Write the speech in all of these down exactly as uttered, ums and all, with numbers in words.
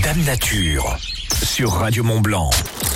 Dame Nature sur Radio Mont-Blanc.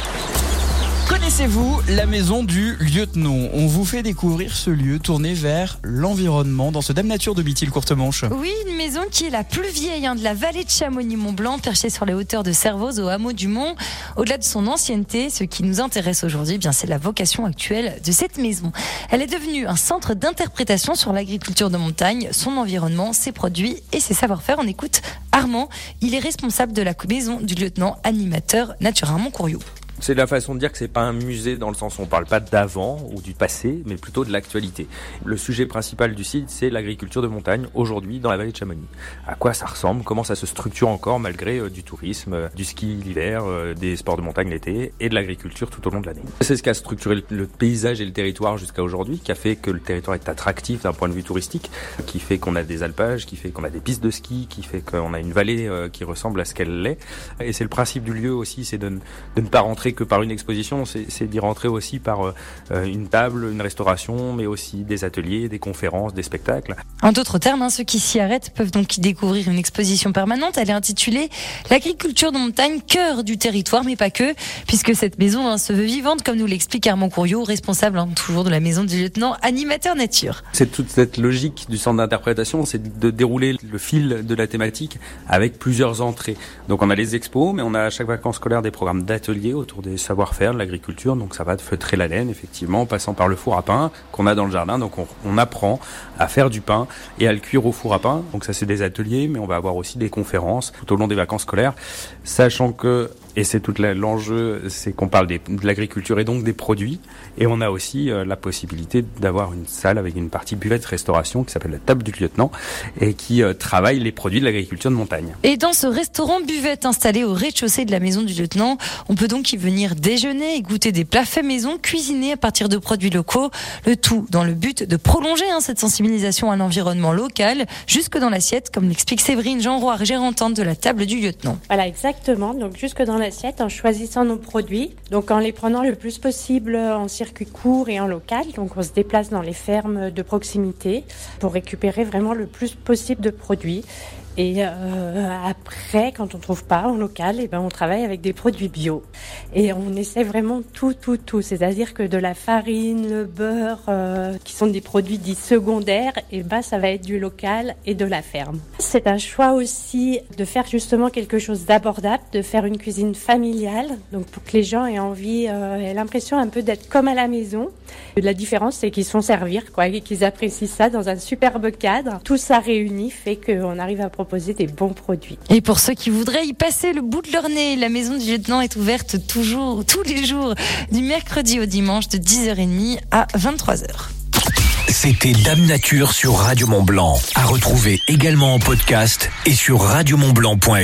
Connaissez-vous la maison du lieutenant ? On vous fait découvrir ce lieu tourné vers l'environnement dans ce Dame Nature de Bithil-Courtemanche. Oui, une maison qui est la plus vieille hein, de la vallée de Chamonix-Mont-Blanc, perchée sur les hauteurs de Servoz au hameau du Mont. Au-delà de son ancienneté, ce qui nous intéresse aujourd'hui, eh bien, c'est la vocation actuelle de cette maison. Elle est devenue un centre d'interprétation sur l'agriculture de montagne, son environnement, ses produits et ses savoir-faire. On écoute Armand, il est responsable de la maison du lieutenant animateur nature à Montcourioux. C'est la façon de dire que c'est pas un musée dans le sens où on parle pas d'avant ou du passé, mais plutôt de l'actualité. Le sujet principal du site, c'est l'agriculture de montagne aujourd'hui dans la vallée de Chamonix. À quoi ça ressemble, comment ça se structure encore malgré euh, du tourisme, euh, du ski l'hiver, euh, des sports de montagne l'été et de l'agriculture tout au long de l'année. C'est ce qui a structuré le, le paysage et le territoire jusqu'à aujourd'hui, qui a fait que le territoire est attractif d'un point de vue touristique, qui fait qu'on a des alpages, qui fait qu'on a des pistes de ski, qui fait qu'on a une vallée euh, qui ressemble à ce qu'elle l'est. Et c'est le principe du lieu aussi, c'est de, de ne pas rentrer que par une exposition, c'est, c'est d'y rentrer aussi par euh, une table, une restauration, mais aussi des ateliers, des conférences, des spectacles. En d'autres termes, hein, ceux qui s'y arrêtent peuvent donc y découvrir une exposition permanente. Elle est intitulée « L'agriculture de montagne, cœur du territoire », mais pas que, puisque cette maison hein, se veut vivante, comme nous l'explique Armand Courioux, responsable hein, toujours de la maison du lieutenant animateur nature. C'est toute cette logique du centre d'interprétation, c'est de dérouler le fil de la thématique avec plusieurs entrées. Donc on a les expos, mais on a à chaque vacances scolaires des programmes d'ateliers autour des savoir-faire de l'agriculture, donc ça va de feutrer la laine effectivement, en passant par le four à pain qu'on a dans le jardin, donc on, on apprend à faire du pain et à le cuire au four à pain, donc ça c'est des ateliers, mais on va avoir aussi des conférences tout au long des vacances scolaires, sachant que, et c'est tout la, l'enjeu, c'est qu'on parle des, de l'agriculture et donc des produits, et on a aussi euh, la possibilité d'avoir une salle avec une partie buvette restauration qui s'appelle la table du lieutenant et qui euh, travaille les produits de l'agriculture de montagne. Et dans ce restaurant buvette installé au rez-de-chaussée de la maison du lieutenant, on peut donc y venir déjeuner et goûter des plats faits maison, cuisinés à partir de produits locaux, le tout dans le but de prolonger hein, cette sensibilisation à l'environnement local jusque dans l'assiette, comme l'explique Séverine Jeanroy, gérante de la table du lieutenant. Voilà, exactement, donc jusque dans l'assiette en choisissant nos produits, donc en les prenant le plus possible en circuit court et en local, donc on se déplace dans les fermes de proximité pour récupérer vraiment le plus possible de produits. Et euh, après, quand on trouve pas en local, et ben on travaille avec des produits bio. Et on essaie vraiment tout, tout, tout. C'est-à-dire que de la farine, le beurre, euh, qui sont des produits dits secondaires, et ben ça va être du local et de la ferme. C'est un choix aussi de faire justement quelque chose d'abordable, de faire une cuisine familiale, donc pour que les gens aient envie, euh, aient l'impression un peu d'être comme à la maison. La différence, c'est qu'ils se font servir, quoi, et qu'ils apprécient ça dans un superbe cadre. Tout ça réuni fait qu'on arrive à proposer des bons produits. Et pour ceux qui voudraient y passer le bout de leur nez, la maison du lieutenant est ouverte toujours, tous les jours, du mercredi au dimanche de dix heures trente à vingt-trois heures. C'était Dame Nature sur Radio Mont-Blanc. À retrouver également en podcast et sur radio mont blanc point f r.